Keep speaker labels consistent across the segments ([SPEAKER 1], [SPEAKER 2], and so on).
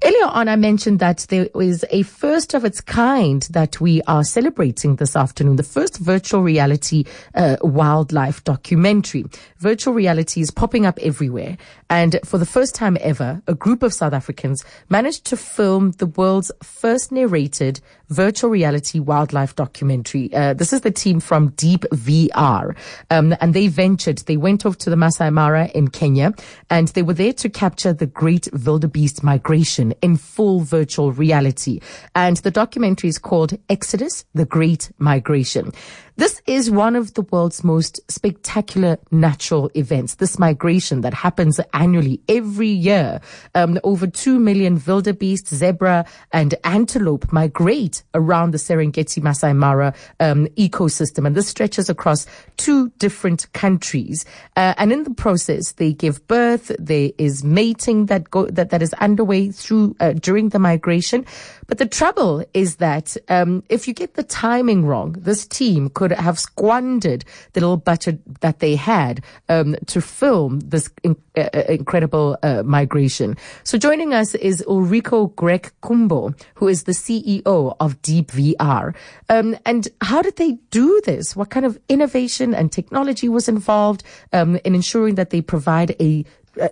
[SPEAKER 1] Earlier on, I mentioned that there is a first of its kind that we are celebrating this afternoon, the first virtual reality wildlife documentary. Virtual reality is popping up everywhere. And for the first time ever, a group of South Africans managed to film the world's first narrated virtual reality wildlife documentary. This is the team from Deep VR. And they went off to the Masai Mara in Kenya, and they were there to capture the great wildebeest migration in full virtual reality. And the documentary is called Exodus, the Great Migration. This is one of the world's most spectacular natural events. This migration that happens annually every year. Over 2 million wildebeest, zebra, and antelope migrate around the Serengeti Masai Mara ecosystem. And this stretches across 2 different countries. And in the process, they give birth. There is mating that is underway during the migration. But the trouble is that if you get the timing wrong, this team could have squandered the little budget that they had to film this incredible migration. So joining us is Ulriko Grech Kumbo, who is the CEO of Deep VR. And how did they do this? What kind of innovation and technology was involved in ensuring that they provide a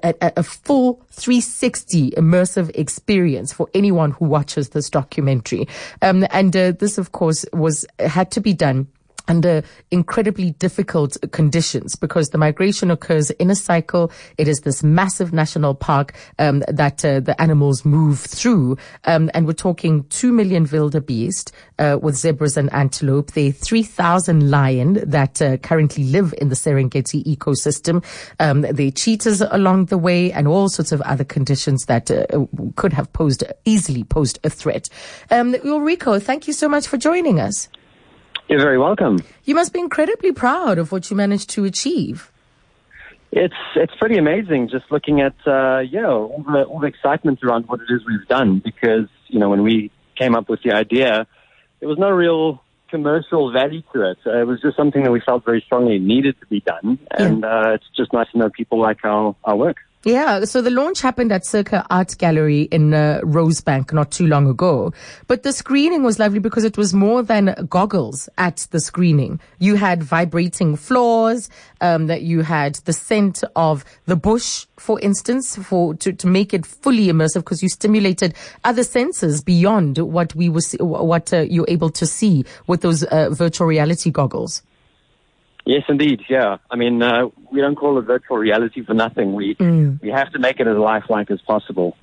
[SPEAKER 1] full 360 immersive experience for anyone who watches this documentary. This, of course, had to be done under incredibly difficult conditions because the migration occurs in a cycle. It is this massive national park that the animals move through. And we're talking 2 million wildebeest with zebras and antelope. There are 3,000 lion that currently live in the Serengeti ecosystem. There are cheetahs along the way and all sorts of other conditions that could have easily posed a threat. Ulriko, thank you so much for joining us.
[SPEAKER 2] You're very welcome.
[SPEAKER 1] You must be incredibly proud of what you managed to achieve.
[SPEAKER 2] It's pretty amazing just looking at all the excitement around what it is we've done, because when we came up with the idea, there was no real commercial value to it. It was just something that we felt very strongly needed to be done, and it's just nice to know people like our work.
[SPEAKER 1] Yeah, so the launch happened at Circa Art Gallery in Rosebank not too long ago. But the screening was lovely because it was more than goggles at the screening. You had vibrating floors, that you had the scent of the bush, for instance, to make it fully immersive, because you stimulated other senses beyond what you're able to see with those virtual reality goggles.
[SPEAKER 2] Yes, indeed. Yeah. I mean, we don't call it virtual reality for nothing. We have to make it as lifelike as possible.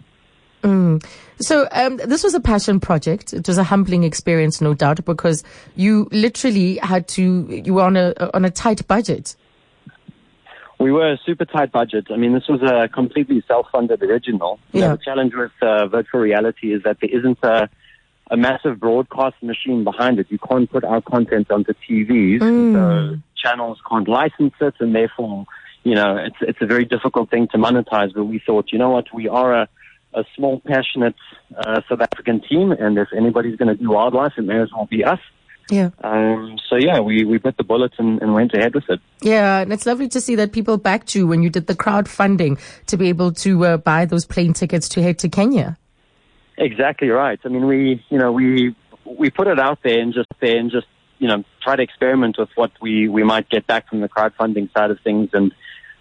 [SPEAKER 1] So this was a passion project. It was a humbling experience, no doubt, because you literally you were on a tight budget.
[SPEAKER 2] We were a super tight budget. I mean, this was a completely self-funded original.
[SPEAKER 1] Yeah.
[SPEAKER 2] The challenge with virtual reality is that there isn't a massive broadcast machine behind it. You can't put our content onto TVs, so channels can't license it, and therefore, it's a very difficult thing to monetize. But we thought, we are a small, passionate South African team, and if anybody's going to do wildlife, it may as well be us.
[SPEAKER 1] Yeah.
[SPEAKER 2] We bit the bullet and went ahead with it.
[SPEAKER 1] Yeah, and it's lovely to see that people backed you when you did the crowdfunding to be able to buy those plane tickets to head to Kenya.
[SPEAKER 2] Exactly right. I mean, we put it out there and just try to experiment with what we might get back from the crowdfunding side of things, and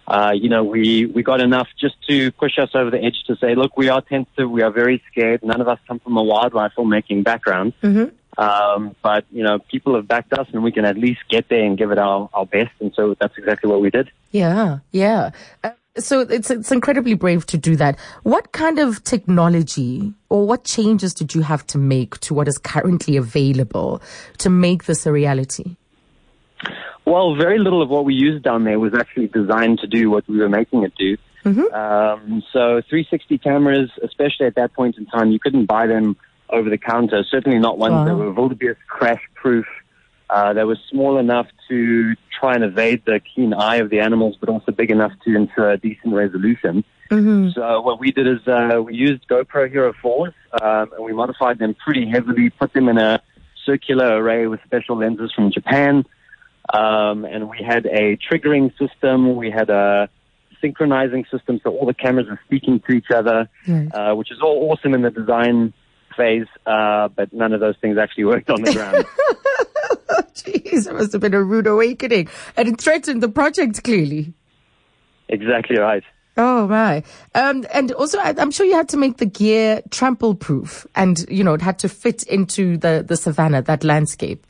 [SPEAKER 2] we got enough just to push us over the edge to say, look, we are tentative, we are very scared. None of us come from a wildlife filmmaking background, but people have backed us, and we can at least get there and give it our best, and so that's exactly what we did.
[SPEAKER 1] Yeah. So it's incredibly brave to do that. What kind of technology or what changes did you have to make to what is currently available to make this a reality?
[SPEAKER 2] Well, very little of what we used down there was actually designed to do what we were making it do. So 360 cameras, especially at that point in time, you couldn't buy them over the counter. Certainly not ones that were wildebeest crash proof. They were small enough to try and evade the keen eye of the animals, but also big enough to ensure a decent resolution. So what we did is we used GoPro Hero 4s, and we modified them pretty heavily, put them in a circular array with special lenses from Japan, and we had a triggering system. We had a synchronizing system, so all the cameras are speaking to each other, which is all awesome in the design phase, but none of those things actually worked on the ground.
[SPEAKER 1] Jeez, it must have been a rude awakening. And it threatened the project, clearly.
[SPEAKER 2] Exactly right.
[SPEAKER 1] Oh, my. And also, I'm sure you had to make the gear trample-proof, and, it had to fit into the savannah, that landscape.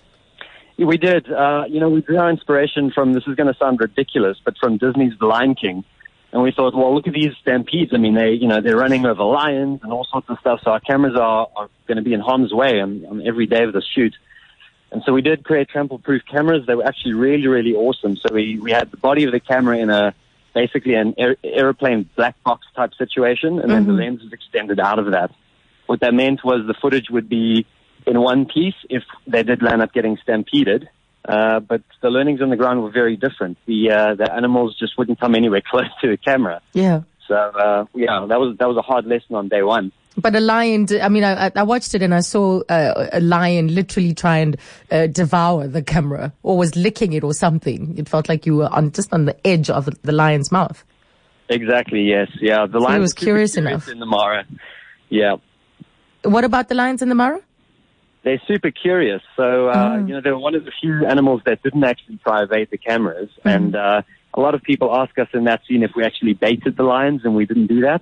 [SPEAKER 2] Yeah, we did. We drew our inspiration from, this is going to sound ridiculous, but from Disney's The Lion King. And we thought, well, look at these stampedes. I mean, they're running over lions and all sorts of stuff. So our cameras are going to be in harm's way on every day of the shoot. And so we did create trample-proof cameras. They were actually really, really awesome. So we had the body of the camera in basically an airplane black box type situation, and then the lens was extended out of that. What that meant was the footage would be in one piece if they did land up getting stampeded. But the learnings on the ground were very different. The animals just wouldn't come anywhere close to the camera.
[SPEAKER 1] Yeah.
[SPEAKER 2] So, that was a hard lesson on day one.
[SPEAKER 1] But a lion, I watched it and I saw a lion literally try and devour the camera, or was licking it or something. It felt like you were just on the edge of the lion's mouth.
[SPEAKER 2] Exactly, yes. Yeah, the lion
[SPEAKER 1] was curious enough.
[SPEAKER 2] In the Mara. Yeah.
[SPEAKER 1] What about the lions in the Mara?
[SPEAKER 2] They're super curious. So, they were one of the few animals that didn't actually try to evade the cameras. And a lot of people ask us in that scene if we actually baited the lions, and we didn't do that.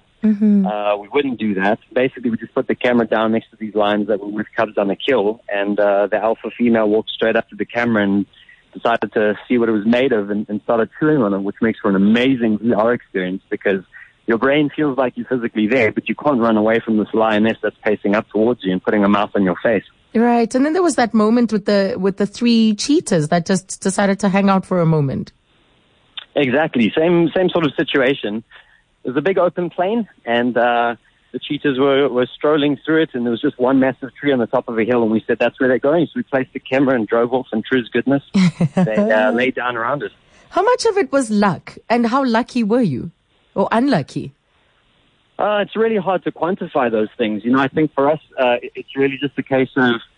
[SPEAKER 2] We wouldn't do that. Basically, we just put the camera down next to these lions that were with cubs on a kill, and the alpha female walked straight up to the camera and decided to see what it was made of and started chewing on it, which makes for an amazing VR experience because your brain feels like you're physically there, but you can't run away from this lioness that's pacing up towards you and putting a mouth on your face.
[SPEAKER 1] Right. And then there was that moment with the three cheetahs that just decided to hang out for a moment.
[SPEAKER 2] Exactly. Same sort of situation. It was a big open plain, and the cheetahs were strolling through it, and there was just one massive tree on the top of a hill, and we said, that's where they're going. So we placed the camera and drove off, and true's goodness, they laid down around us.
[SPEAKER 1] How much of it was luck, and how lucky were you? Or unlucky?
[SPEAKER 2] It's really hard to quantify those things. I think for us, it's really just a case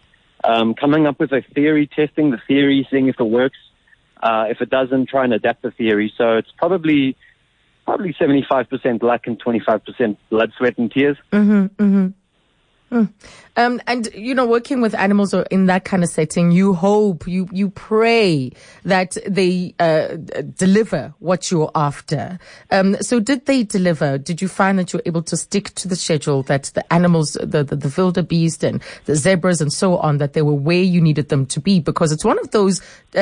[SPEAKER 2] of coming up with a theory, testing the theory, seeing if it works. If it doesn't, try and adapt the theory. So it's probably 75% luck and 25% blood, sweat, and tears.
[SPEAKER 1] And, working with animals or in that kind of setting, you hope, you pray that they deliver what you're after. So did they deliver? Did you find that you were able to stick to the schedule, that the animals, the wildebeest and the zebras and so on, that they were where you needed them to be? Because it's one of those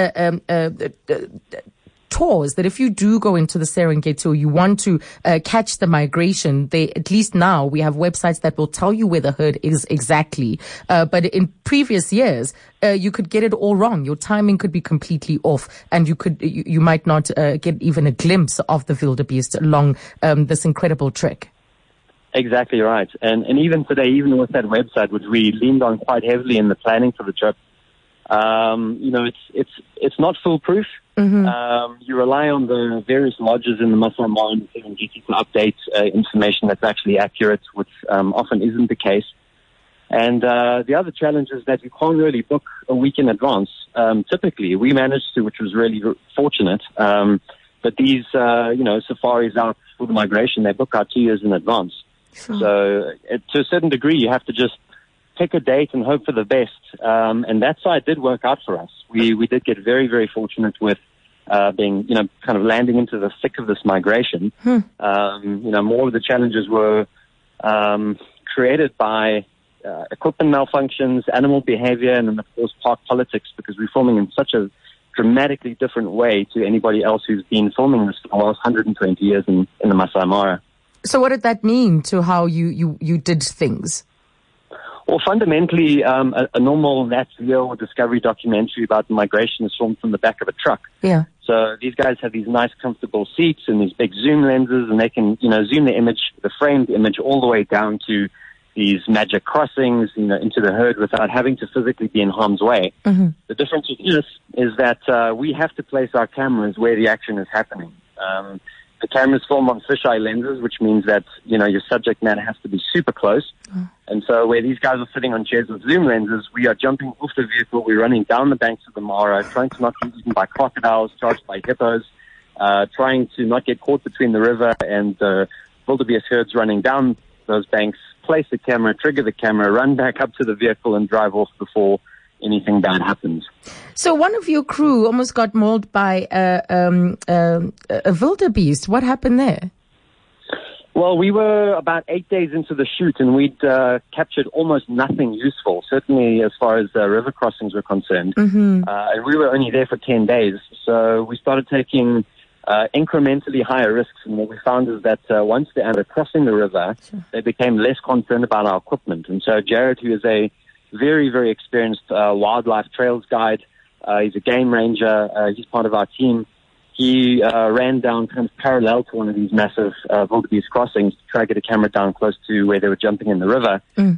[SPEAKER 1] tours that if you do go into the Serengeti or you want to catch the migration, at least now we have websites that will tell you where the herd is exactly. But in previous years, you could get it all wrong. Your timing could be completely off, and you might not get even a glimpse of the wildebeest along this incredible trek.
[SPEAKER 2] Exactly right. And even today, even with that website, which we leaned on quite heavily in the planning for the trip, it's not foolproof. You rely on the various lodges in the Masai Mara and Serengeti to update information that's actually accurate, which often isn't the case. And the other challenge is that you can't really book a week in advance. Typically, we managed to, which was really fortunate. But these, safaris out for the migration, they book out 2 years in advance. Sure. So to a certain degree, you have to just pick a date and hope for the best. And that side did work out for us. We did get very, very fortunate with being, kind of landing into the thick of this migration. More of the challenges were created by equipment malfunctions, animal behavior, and then, of course, park politics, because we're filming in such a dramatically different way to anybody else who's been filming this for the last 120 years in the Masai Mara.
[SPEAKER 1] So what did that mean to how you did things?
[SPEAKER 2] Well, fundamentally, a normal Nat Geo or Discovery documentary about the migration is filmed from the back of a truck.
[SPEAKER 1] Yeah.
[SPEAKER 2] So these guys have these nice, comfortable seats and these big zoom lenses, and they can, zoom the image, the framed image, all the way down to these magic crossings, into the herd without having to physically be in harm's way. The difference with this is that we have to place our cameras where the action is happening. The cameras film on fisheye lenses, which means that, your subject matter has to be super close. And so where these guys are sitting on chairs with zoom lenses, we are jumping off the vehicle, we're running down the banks of the Mara, trying to not be eaten by crocodiles, charged by hippos. trying to not get caught between the river and the wildebeest herds running down those banks, place the camera, trigger the camera, run back up to the vehicle and drive off before anything bad happens.
[SPEAKER 1] So one of your crew almost got mauled by a wildebeest. What happened there?
[SPEAKER 2] Well, we were about 8 days into the shoot, and we'd captured almost nothing useful, certainly as far as river crossings were concerned. And we were only there for 10 days, so we started taking incrementally higher risks. And what we found is that once they ended up crossing the river, they became less concerned about our equipment. And so Jared, who is a very, very experienced wildlife trails guide, he's a game ranger, he's part of our team. He ran down kind of parallel to one of these massive wildebeest crossings to try to get a camera down close to where they were jumping in the river.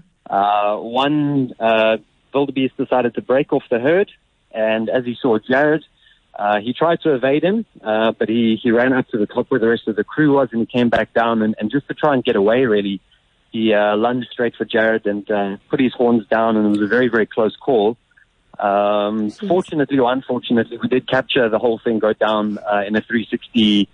[SPEAKER 2] One wildebeest decided to break off the herd, and as he saw Jared, he tried to evade him, but he ran up to the top where the rest of the crew was, and he came back down, and just to try and get away, really, he lunged straight for Jared and put his horns down, and it was a very, very close call. Fortunately or unfortunately, we did capture the whole thing go down in a 360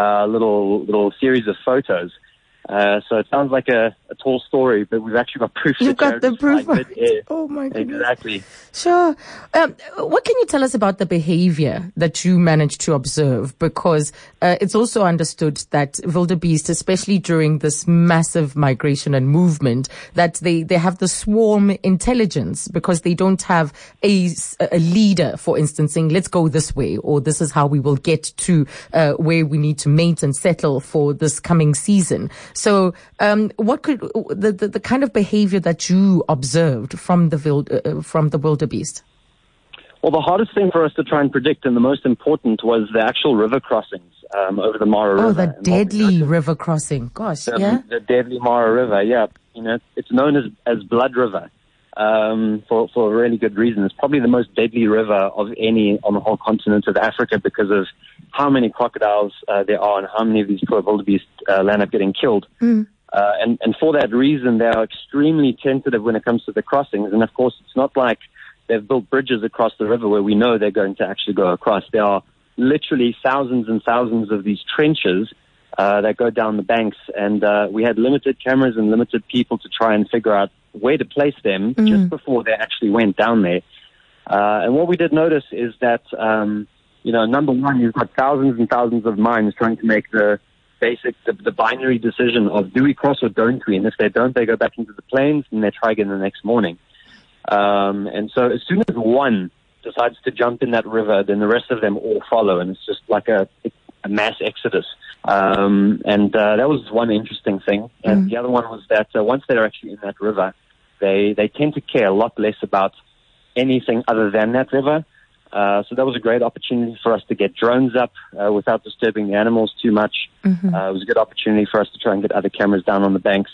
[SPEAKER 2] little series of photos. So it sounds like a tall story, but we've actually got proof.
[SPEAKER 1] You've got the proof. Oh my goodness.
[SPEAKER 2] Exactly.
[SPEAKER 1] Sure. What can you tell us about the behavior that you managed to observe? Because it's also understood that wildebeest, especially during this massive migration and movement, that they have the swarm intelligence because they don't have a leader, for instance, saying, let's go this way, or this is how we will get to where we need to mate and settle for this coming season. So, what could the kind of behavior that you observed from the wildebeest?
[SPEAKER 2] Well, the hardest thing for us to try and predict, and the most important, was the actual river crossings over the Mara River.
[SPEAKER 1] Oh, the deadly river crossing. Gosh, yeah.
[SPEAKER 2] The deadly Mara River. Yeah, it's known as Blood River for a really good reason. It's probably the most deadly river of any on the whole continent of Africa because of how many crocodiles there are and how many of these poor wildebeest land up getting killed. And for that reason, they are extremely tentative when it comes to the crossings. And of course, it's not like they've built bridges across the river where we know they're going to actually go across. There are literally thousands and thousands of these trenches that go down the banks. And we had limited cameras and limited people to try and figure out where to place them just before they actually went down there. And what we did notice is that, number one, you've got thousands and thousands of minds trying to make the binary decision of do we cross or don't we? And if they don't, they go back into the plains and they try again the next morning. And so as soon as one decides to jump in that river, then the rest of them all follow. And it's just like a mass exodus. That was one interesting thing. And the other one was that once they're actually in that river, they tend to care a lot less about anything other than that river. So that was a great opportunity for us to get drones up without disturbing the animals too much. It was a good opportunity for us to try and get other cameras down on the banks.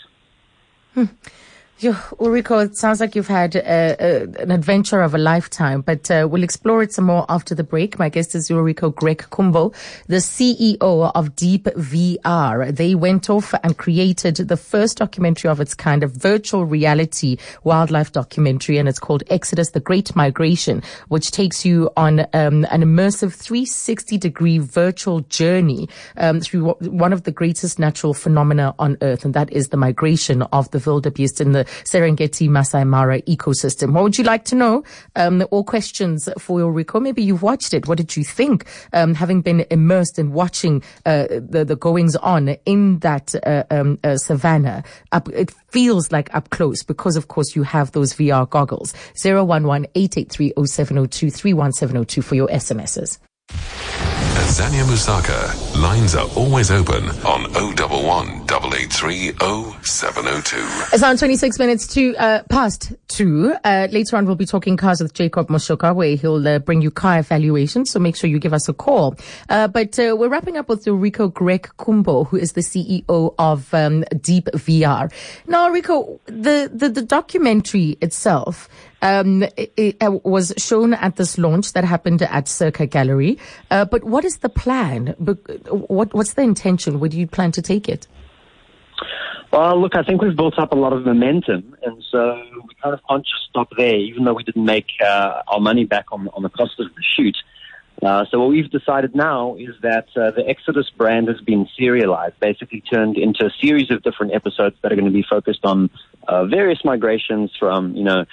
[SPEAKER 1] Ulrico, it sounds like you've had an adventure of a lifetime, but we'll explore it some more after the break. My guest is Ulrico Grech-Kumbo, the CEO of Deep VR. They went off and created the first documentary of its kind, a virtual reality wildlife documentary, and it's called Exodus, The Great Migration, which takes you on an immersive 360-degree virtual journey through one of the greatest natural phenomena on Earth, and that is the migration of the wildebeest in the Serengeti Masai Mara ecosystem. What would you like to know? All questions for Ulrico. Maybe you've watched it. What did you think? Having been immersed in watching the goings on in that savannah, it feels like up close because, of course, you have those VR goggles. 011-883-0702, 31702 for your SMSs.
[SPEAKER 3] Azania Musaka. Lines are always open on 011 883 0702.
[SPEAKER 1] It's on 26 minutes past 2. Later on, we'll be talking cars with Jacob Moshoka, where he'll bring you car evaluations. So make sure you give us a call. But we're wrapping up with Ulrico Grech-Kumbo, who is the CEO of Deep VR. Now, Ulrico, the documentary itself, it was shown at this launch that happened at Circa Gallery. But what is the plan? What's the intention? Where do you plan to take it?
[SPEAKER 2] Well, look, I think we've built up a lot of momentum, and so we kind of can't just stop there, even though we didn't make our money back on the cost of the shoot. So what we've decided now is that the Exodus brand has been serialized, basically turned into a series of different episodes that are going to be focused on various migrations from,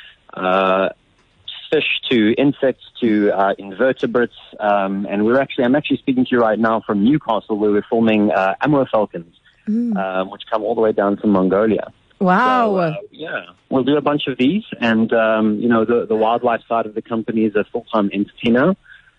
[SPEAKER 2] fish to insects to invertebrates. And I'm actually speaking to you right now from Newcastle, where we're filming Amur falcons, which come all the way down from Mongolia.
[SPEAKER 1] Wow.
[SPEAKER 2] So, we'll do a bunch of these. And, the wildlife side of the company is a full-time entity now.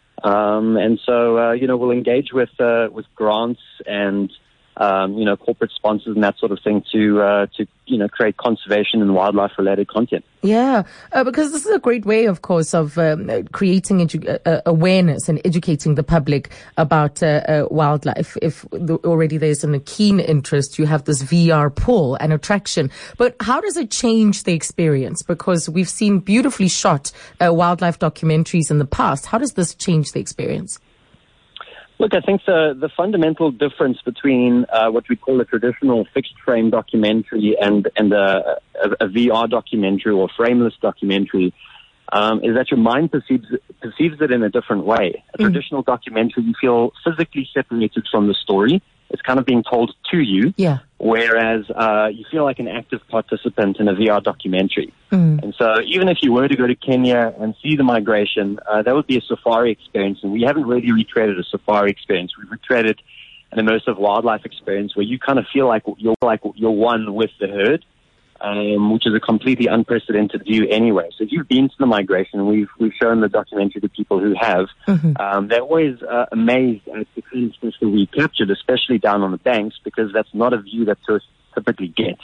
[SPEAKER 2] And so, we'll engage with grants and, corporate sponsors and that sort of thing to create conservation and wildlife related content.
[SPEAKER 1] Yeah, because this is a great way, of course, of creating awareness and educating the public about wildlife. If already there's a keen interest, you have this VR pull and attraction. But how does it change the experience? Because we've seen beautifully shot wildlife documentaries in the past. How does this change the experience?
[SPEAKER 2] Look, I think the fundamental difference between what we call a traditional fixed frame documentary and a VR documentary or frameless documentary is that your mind perceives it in a different way. A traditional documentary, you feel physically separated from the story. It's kind of being told to you.
[SPEAKER 1] Yeah.
[SPEAKER 2] Whereas you feel like an active participant in a VR documentary. And so even if you were to go to Kenya and see the migration, that would be a safari experience. And we haven't really recreated a safari experience. We've recreated an immersive wildlife experience where you kind of feel like you're one with the herd, which is a completely unprecedented view anyway. So if you've been to the migration, we've shown the documentary to people who have. They're always amazed at the kind of stuff that we captured, especially down on the banks, because that's not a view that tourists typically get.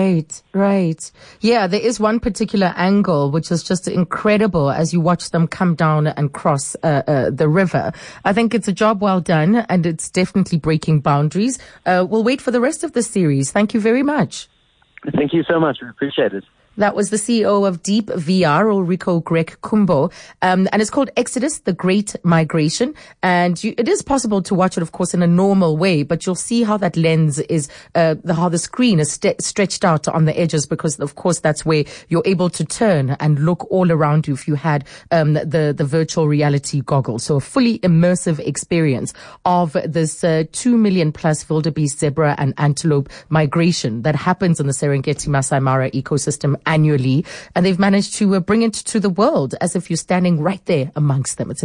[SPEAKER 1] Right. Yeah, there is one particular angle which is just incredible as you watch them come down and cross the river. I think it's a job well done, and it's definitely breaking boundaries. We'll wait for the rest of the series. Thank you very much.
[SPEAKER 2] Thank you so much. We appreciate it.
[SPEAKER 1] That was the CEO of Deep VR, Ulriko Greg Kumbo. And it's called Exodus, The Great Migration. And it is possible to watch it, of course, in a normal way, but you'll see how that lens is, how the screen is stretched out on the edges, because, of course, that's where you're able to turn and look all around you if you had the virtual reality goggles. So a fully immersive experience of this 2 million plus wildebeest, zebra and antelope migration that happens in the Serengeti Masai Mara ecosystem annually, and they've managed to bring it to the world as if you're standing right there amongst them. It's